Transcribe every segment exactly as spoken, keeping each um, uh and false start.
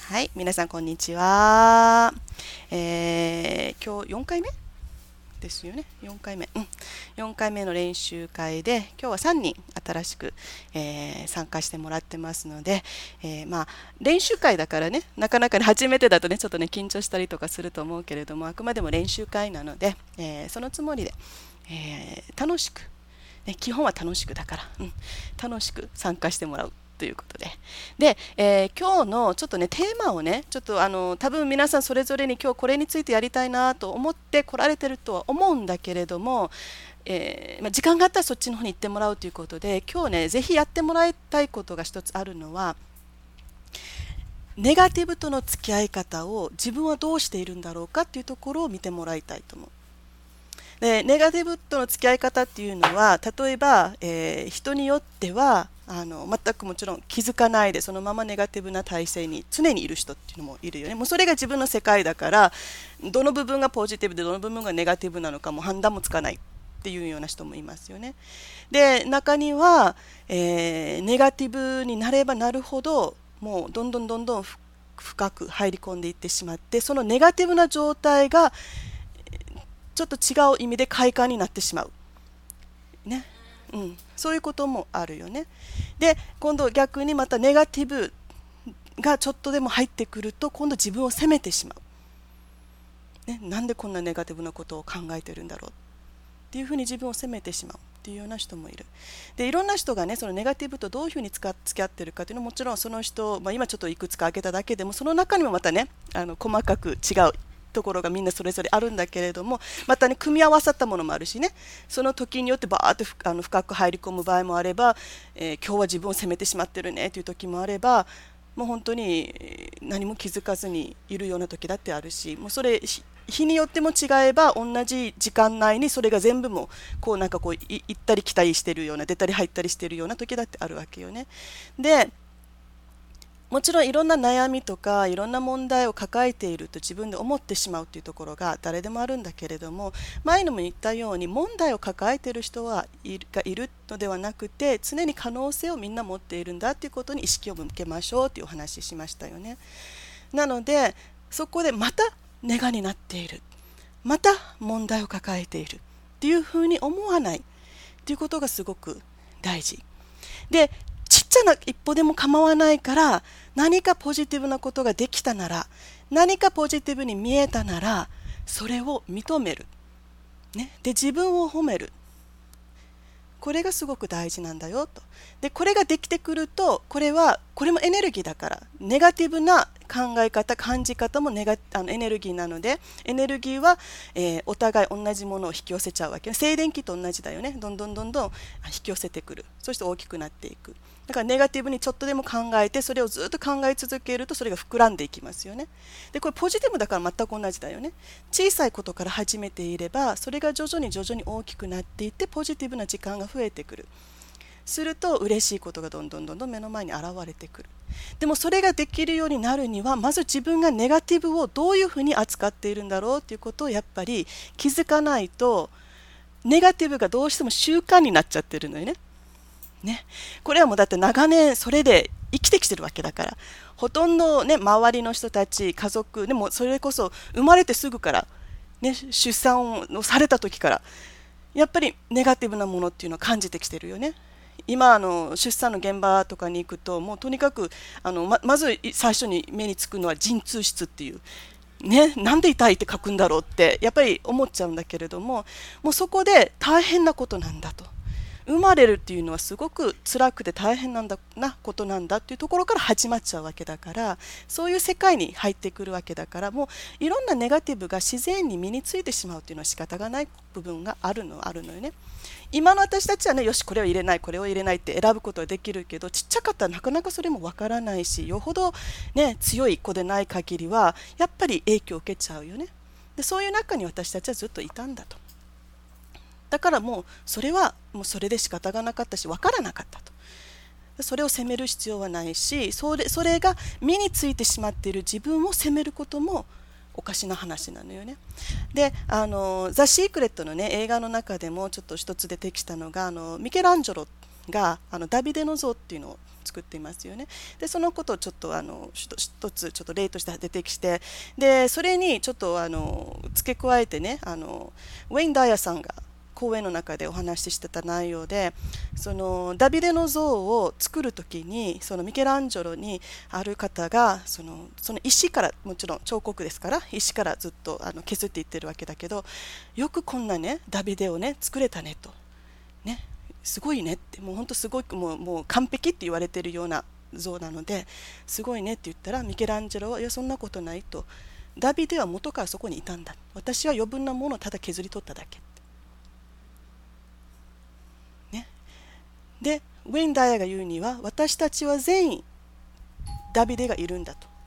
はい、皆さんこんにちは。えー今日よんかいめですよね。よんかいめ。うん。よんかいめの練習会で、今日はさんにん新しく、えー参加してもらってますので、えーまあ、練習会だからね、なかなかね、初めてだとね、ちょっとね、緊張したりとかすると思うけれども、あくまでも練習会なので、えーそのつもりで、えー楽しく、ね、基本は楽しくだから、うん、楽しく参加してもらうということで、で、えー今日のちょっとねテーマをね、ちょっとあの多分皆さんそれぞれに今日これについてやりたいなと思って来られてるとは思うんだけれども、えーまあ、時間があったらそっちの方に行ってもらうということで、今日ねぜひやってもらいたいことが一つあるのは、ネガティブとの付き合い方を自分はどうしているんだろうかっていうところを見てもらいたいと思う。でネガティブとの付き合い方っていうのは、例えば、えー人によってはあの全くもちろん気づかないでそのままネガティブな体制に常にいる人っていうのもいるよね。もうそれが自分の世界だから、どの部分がポジティブでどの部分がネガティブなのかも判断もつかないっていうような人もいますよね。で中には、えーネガティブになればなるほど、もうどんどんどんどん深く入り込んでいってしまって、そのネガティブな状態がちょっと違う意味で快感になってしまう、ね、うん、そういうこともあるよね。で今度逆にまたネガティブがちょっとでも入ってくると、今度自分を責めてしまう、ね、なんでこんなネガティブなことを考えてるんだろうっていうふうに自分を責めてしまうっていうような人もいる。でいろんな人がね、そのネガティブとどういうふうに付き合ってるかっていうのはもちろんその人、まあ、今ちょっといくつか挙げただけでも、その中にもまたね、あの細かく違うところがみんなそれぞれあるんだけれども、またね組み合わさったものもあるしね、その時によってバーッとあの深く入り込む場合もあれば、えー今日は自分を責めてしまってるねという時もあれば、もう本当にえー何も気づかずにいるような時だってあるし、もうそれひ日によっても違えば、同じ時間内にそれが全部もこうなんかこうい行ったり来たりしてるような、出たり入ったりしてるような時だってあるわけよね。でもちろんいろんな悩みとかいろんな問題を抱えていると自分で思ってしまうというところが誰でもあるんだけれども、前にも言ったように問題を抱えている人はいるがいるのではなくて、常に可能性をみんな持っているんだということに意識を向けましょうというお話ししましたよね。なのでそこでまたネガになっている、また問題を抱えているっていうふうに思わないということがすごく大事で、ちっちゃな一歩でも構わないから、何かポジティブなことができたなら、何かポジティブに見えたなら、それを認める、ね、で自分を褒める、これがすごく大事なんだよと。でこれができてくると、これはこれもエネルギーだから、ネガティブな考え方感じ方もネガあのエネルギーなので、エネルギーは、えーお互い同じものを引き寄せちゃうわけ。静電気と同じだよね。どんどんどんどん引き寄せてくる、そして大きくなっていく。だからネガティブにちょっとでも考えて、それをずっと考え続けると、それが膨らんでいきますよね。でこれポジティブだから全く同じだよね。小さいことから始めていれば、それが徐々に徐々に大きくなっていって、ポジティブな時間が増えてくる。すると嬉しいことがどんどんどんどん目の前に現れてくる。でもそれができるようになるには、まず自分がネガティブをどういうふうに扱っているんだろうということをやっぱり気づかないと、ネガティブがどうしても習慣になっちゃってるのよね。ね、これはもうだって長年それで生きてきてるわけだから、ほとんどね周りの人たち家族でも、それこそ生まれてすぐから、ね、出産をされた時からやっぱりネガティブなものっていうのを感じてきてるよね。今あの出産の現場とかに行くと、もうとにかくあの ま, まず最初に目につくのは陣痛室っていう、ね、なんで痛いって書くんだろうってやっぱり思っちゃうんだけれども、もうそこで大変なことなんだと、生まれるっていうのはすごく辛くて大変なんだなことなんだっていうところから始まっちゃうわけだから、そういう世界に入ってくるわけだから、もういろんなネガティブが自然に身についてしまうっていうのは仕方がない部分があるのあるのよね。今の私たちはね、よしこれを入れないこれを入れないって選ぶことはできるけど、ちっちゃかったらなかなかそれもわからないし、よほどね強い子でない限りはやっぱり影響を受けちゃうよね。でそういう中に私たちはずっといたんだと。だからもうそれはもうそれで仕方がなかったし、分からなかったと。それを責める必要はないし、それ、それが身についてしまっている自分を責めることもおかしな話なのよね。で、あのザ・シークレットの、ね、映画の中でもちょっと一つ出てきたのが、あのミケランジェロがあのダビデの像っていうのを作っていますよね。でそのことをちょっとあの一つちょっと例として出てきて、でそれにちょっとあの付け加えてね、あのウェイン・ダイヤさんが講演の中でお話ししてた内容で、そのダビデの像を作るときに、そのミケランジェロにある方がそのその石から、もちろん彫刻ですから石からずっとあの削っていってるわけだけど、よくこんなねダビデをね作れたねとね、すごいねって、もう本当すごい、もう、もう完璧って言われているような像なのですごいねって言ったら、ミケランジェロは、いやそんなことないと、ダビデは元からそこにいたんだ、私は余分なものをただ削り取っただけ、ね、でウェイン・ダイヤが言うには、私たちは全員ダビデがいるんだと。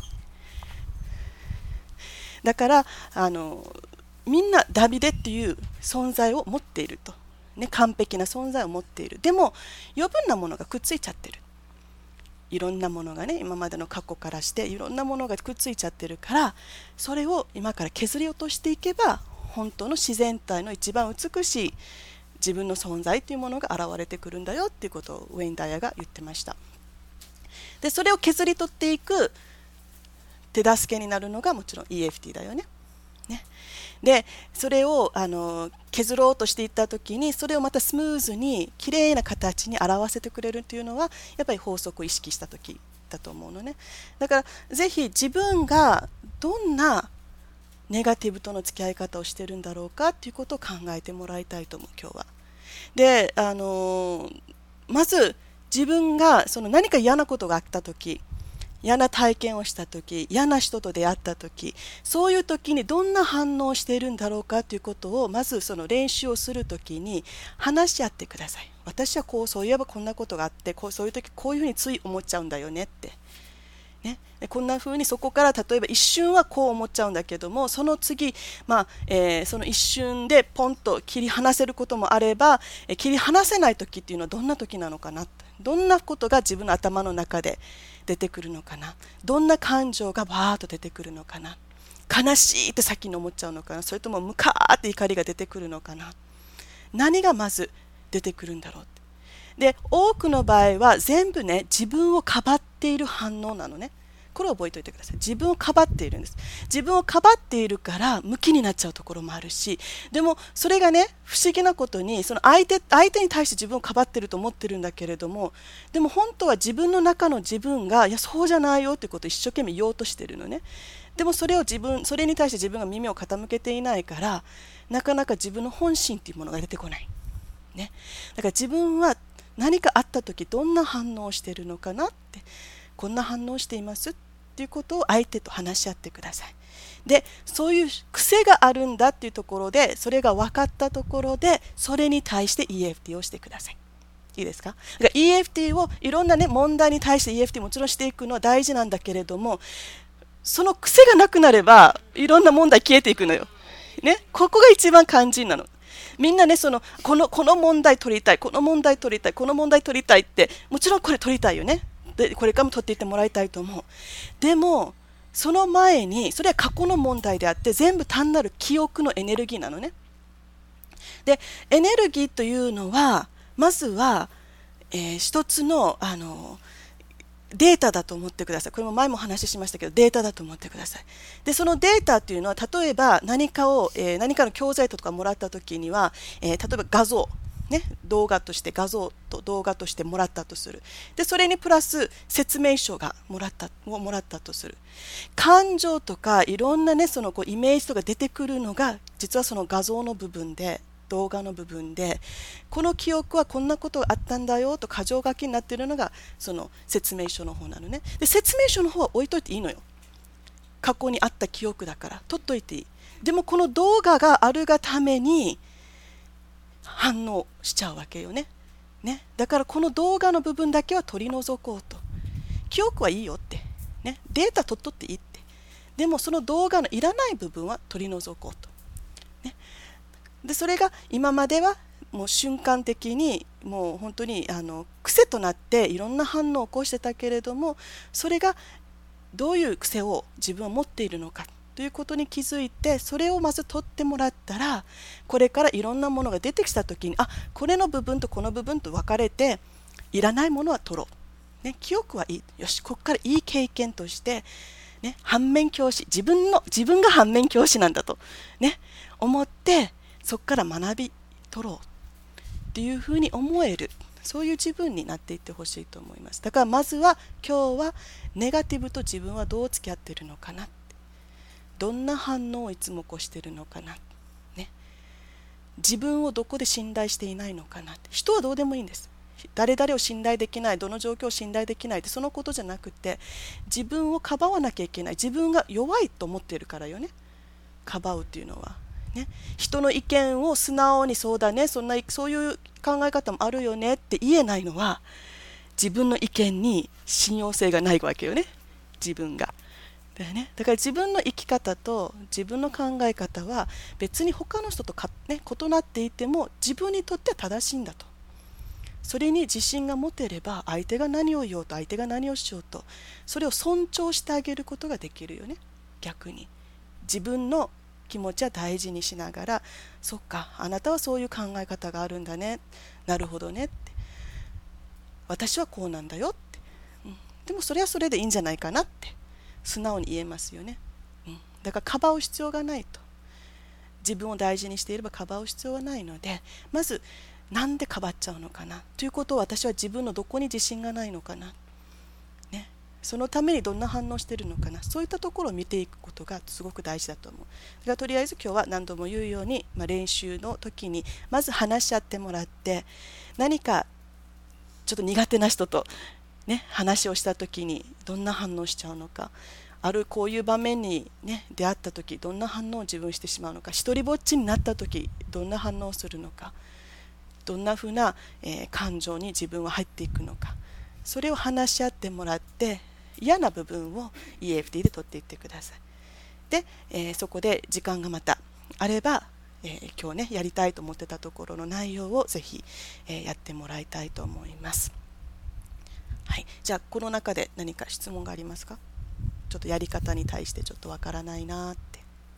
だからあのみんなダビデっていう存在を持っていると、ね、完璧な存在を持っている。でも余分なものがくっついちゃってる、いろんなものがね、今までの過去からしていろんなものがくっついちゃってるから、それを今から削り落としていけば、本当の自然体の一番美しい自分の存在というものが現れてくるんだよっていうことをウェイン・ダイヤが言ってました。でそれを削り取っていく手助けになるのがもちろん イーエフティー だよね。ねでそれをあの削ろうとしていった時に、それをまたスムーズにきれいな形に表せてくれるというのは、やっぱり法則を意識した時だと思うのね。だからぜひ自分がどんなネガティブとの付き合い方をしてるんだろうかということを考えてもらいたいと思う、今日は。であのまず自分がその何か嫌なことがあった時、嫌な体験をした時、嫌な人と出会った時、そういう時にどんな反応をしているんだろうかということを、まずその練習をする時に話し合ってください。私はこう、そういえばこんなことがあって、こうそういう時こういうふうについ思っちゃうんだよねって、ね、こんなふうにそこから例えば一瞬はこう思っちゃうんだけども、その次、まあえー、その一瞬でポンと切り離せることもあれば、えー、切り離せない時っていうのはどんな時なのかな、どんなことが自分の頭の中で出てくるのかな、どんな感情がバーッと出てくるのかな、悲しいって先に思っちゃうのかな、それともムカーって怒りが出てくるのかな、何がまず出てくるんだろうって。で多くの場合は全部ね、自分をかばっている反応なのね。これを覚えておいてください。自分をかばっているんです。自分をかばっているからムキになっちゃうところもあるし、でもそれがね、不思議なことに、その相手、相手に対して自分をかばっていると思ってるんだけれども、でも本当は自分の中の自分が、いやそうじゃないよってことを一生懸命言おうとしてるのね。でもそれを自分、それに対して自分が耳を傾けていないから、なかなか自分の本心っていうものが出てこない、ね、だから自分は何かあった時どんな反応をしているのかなって、こんな反応をしていますっていうことを相手と話し合ってください。でそういう癖があるんだっていうところで、それが分かったところで、それに対して イーエフティー をしてください。いいですか？だから イーエフティー をいろんな、ね、問題に対して イーエフティー もちろんしていくのは大事なんだけれども、その癖がなくなればいろんな問題消えていくのよ、ね、ここが一番肝心なの。みんなね、そのこのこの問題取りたい、この問題取りたい、この問題取りたいって、もちろんこれ取りたいよね。でこれからも取っていってもらいたいと思う。でもその前に、それは過去の問題であって、全部単なる記憶のエネルギーなのね。でエネルギーというのは、まずは、えー、一つの、あのデータだと思ってください。これも前も話しましたけど、データだと思ってください。でそのデータというのは、例えば何かを、えー、何かの教材とかもらったときには、えー、例えば画像、ね、動画として画像と動画としてもらったとする。でそれにプラス説明書がもらったをもらったとする。感情とかいろんな、ね、そのこうイメージとか出てくるのが、実はその画像の部分で、動画の部分で、この記憶はこんなことがあったんだよと箇条書きになっているのがその説明書の方なのね。で説明書の方は置いといていいのよ。過去にあった記憶だから取っといていい。でもこの動画があるがために反応しちゃうわけよね。ね、だからこの動画の部分だけは取り除こうと。記憶はいいよって、ね、データ取っとっていいって。でもその動画のいらない部分は取り除こうと。ね、でそれが今まではもう瞬間的に、もう本当にあの癖となっていろんな反応を起こしてたけれども、それがどういう癖を自分は持っているのかということに気づいて、それをまず取ってもらったら、これからいろんなものが出てきた時に、あ、これの部分とこの部分と分かれて、いらないものは取ろう、 ね、記憶はいい、よしここからいい経験として、ね、反面教師、自分の自分が反面教師なんだと、ね、思ってそこから学び取ろうっていうふうに思える、そういう自分になっていってほしいと思います。だからまずは今日はネガティブと自分はどう付き合ってるのかな、どんな反応をいつも起こしているのかな、ね、自分をどこで信頼していないのかな。人はどうでもいいんです。誰々を信頼できない、どの状況を信頼できないってそのことじゃなくて、自分をかばわなきゃいけない、自分が弱いと思っているからよね、かばうっていうのは、ね、人の意見を素直にそうだね、そんなそういう考え方もあるよねって言えないのは、自分の意見に信用性がないわけよね、自分が。だよね、だから自分の生き方と自分の考え方は別に他の人とか、ね、異なっていても自分にとっては正しいんだと。それに自信が持てれば、相手が何を言おうと相手が何をしようと、それを尊重してあげることができるよね。逆に自分の気持ちは大事にしながら、そっか、あなたはそういう考え方があるんだね、なるほどねって、私はこうなんだよって、うん、でもそれはそれでいいんじゃないかなって素直に言えますよね、うん、だからかばう必要がないと。自分を大事にしていればかばう必要はないので、まずなんでかばっちゃうのかなということを、私は自分のどこに自信がないのかな、ね、そのためにどんな反応しているのかな、そういったところを見ていくことがすごく大事だと思う。だからとりあえず今日は何度も言うように、まあ、練習の時にまず話し合ってもらって、何かちょっと苦手な人と、ね、話をした時にどんな反応しちゃうのか、あるこういう場面に、ね、出会った時どんな反応を自分してしまうのか、一人ぼっちになった時どんな反応をするのか、どんなふうな、えー、感情に自分は入っていくのか、それを話し合ってもらって、嫌な部分を イーエフティー で取っていってください。で、えー、そこで時間がまたあれば、えー、今日ねやりたいと思ってたところの内容をぜひ、えー、やってもらいたいと思います。はい、じゃあこの中で何か質問がありますか？ちょっとやり方に対してちょっとわからないなって。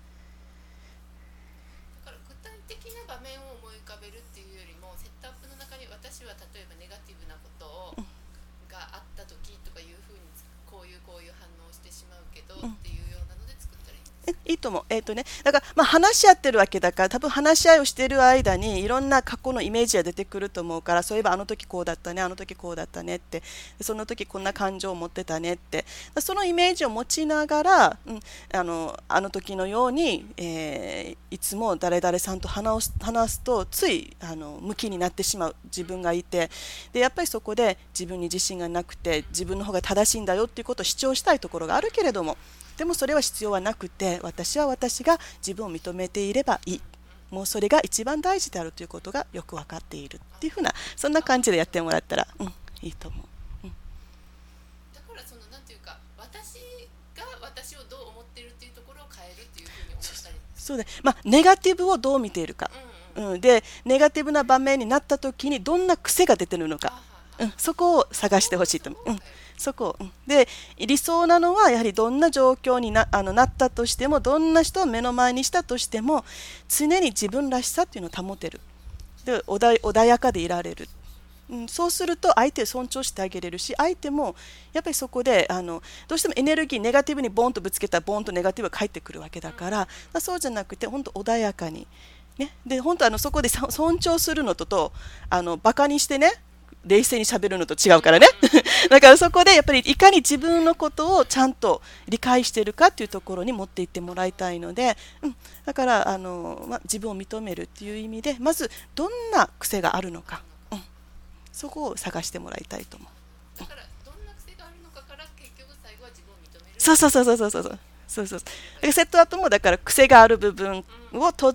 だから具体的な場面を思い浮かべるっていうよりも、セットアップの中に私は例えばネガティブなことを、うん、があった時とかいうふうに、こういうこういう反応をしてしまうけど、うん、っていうようなので作ったらいいんですか？ いいと思う。えーとね、だから、まあ、話し合ってるわけだから、多分話し合いをしている間にいろんな過去のイメージが出てくると思うから、そういえばあの時こうだったね、あの時こうだったねって、その時こんな感情を持ってたねって、そのイメージを持ちながら、うん、あのあの時のように、えー、いつも誰々さんと話す、話すとついあの向きになってしまう自分がいて、でやっぱりそこで自分に自信がなくて、自分の方が正しいんだよっていうことを主張したいところがあるけれども、でもそれは必要はなくて、私は私が自分を認めていればいい、もうそれが一番大事であるということがよく分かっているっていうふうな、そんな感じでやってもらったら、うん、いいと思う、うん、 だからそのなんていうか、私が私をどう思ってるっていうところを変えるっていうふうに思ったり、 そうで、まあ、ネガティブをどう見ているか、うんうんうん、でネガティブな場面になった時にどんな癖が出てるのか、うん、そこを探してほしいと思う、うん、そこ、うん、で理想なのはやはりどんな状況に な, あのなったとしても、どんな人を目の前にしたとしても、常に自分らしさっていうのを保てる、で 穏, 穏やかでいられる、うん、そうすると相手を尊重してあげれるし、相手もやっぱりそこであのどうしてもエネルギーネガティブにボンとぶつけたらボンとネガティブが返ってくるわけだから、まあ、そうじゃなくて本当穏やかに、ね、で本当あのそこで尊重するのととあのバカにしてね冷静に喋るのと違うからねだからそこでやっぱりいかに自分のことをちゃんと理解しているかっていうところに持っていってもらいたいので、うん、だからあの、まあ、自分を認めるっていう意味で、まずどんな癖があるのか、うん、そこを探してもらいたいと思う。 だからどんな癖があるのかから結局最後は自分を認める。 そうそうそうそうそうそうそうそう。セットアップもだから癖がある部分を取って、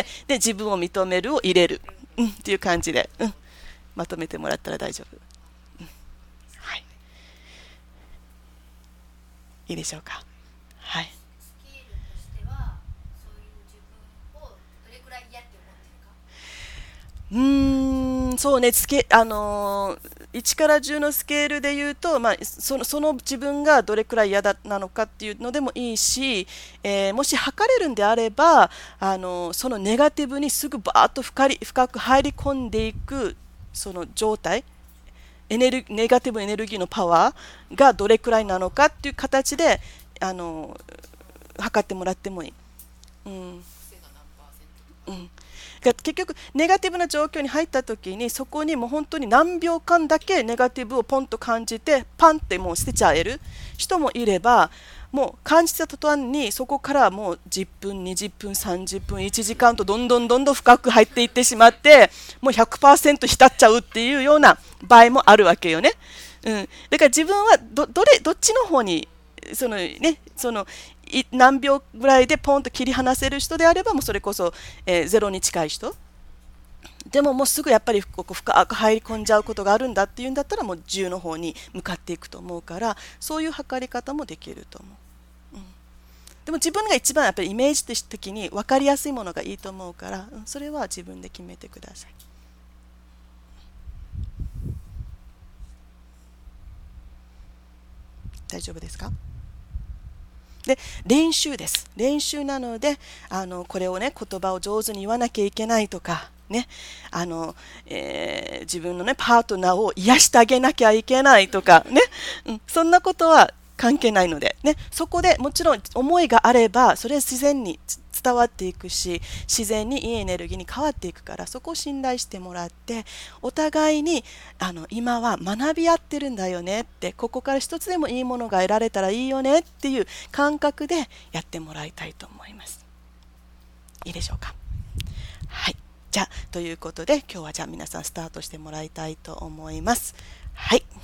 で自分を認めるを入れる、うん、っていう感じで、うん、まとめてもらったら大丈夫、うん、はい、いいでしょうか。はい。 スキルとしてはそういう自分をどれくらい嫌って思ってるか。 うーん、そうね、つけあのーいちからじゅうのスケールで言うと、まあ、その、その自分がどれくらい嫌だなのかっていうのでもいいし、えーもし測れるんであれば、あのーそのネガティブにすぐバーッと深り深く入り込んでいくその状態エネルネガティブエネルギーのパワーがどれくらいなのかっていう形であの測ってもらってもいい。うん、うん、結局ネガティブな状況に入った時にそこにもう本当に何秒間だけネガティブをポンと感じてパンってもう捨てちゃえる人もいれば、もう感じた途端にそこからもうじゅっぷんにじゅっぷんさんじゅっぷんいちじかんとどんどんどんどん深く入っていってしまってもう ひゃくパーセント 浸っちゃうっていうような場合もあるわけよね。うん、だから自分は ど, どれどっちの方にその、ね、その何秒ぐらいでポンと切り離せる人であればもうそれこそ、えー、ゼロに近い人でももうすぐやっぱりここ深く入り込んじゃうことがあるんだっていうんだったらもうじゅうの方に向かっていくと思うから、そういう測り方もできると思う、うん、でも自分が一番やっぱりイメージ的に分かりやすいものがいいと思うから、うん、それは自分で決めてください。大丈夫ですか？で練習です。練習なのであのこれをね言葉を上手に言わなきゃいけないとかね、あの、えー、自分のねパートナーを癒してあげなきゃいけないとかね、うん、そんなことは関係ないのでね、そこでもちろん思いがあればそれは自然に伝わっていくし自然にいいエネルギーに変わっていくから、そこを信頼してもらってお互いにあの今は学び合ってるんだよねって、ここから一つでもいいものが得られたらいいよねっていう感覚でやってもらいたいと思います。いいでしょうか？はい、じゃあということで今日はじゃあ皆さんスタートしてもらいたいと思います。はい。